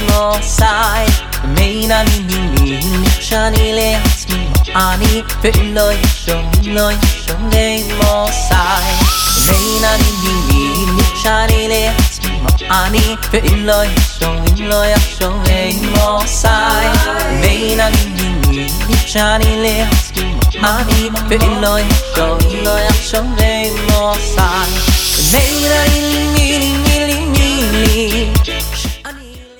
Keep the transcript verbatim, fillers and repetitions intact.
מוסאי מינה נינים שאני לעצמי אני ולא ישום לא ישום מוסאי מינה נינים שאני לעצמי אני ולא ישום לא ישום מוסאי מינה נינים שאני לעצמי אני ולא ישום לא ישום מוסאי מינה נינים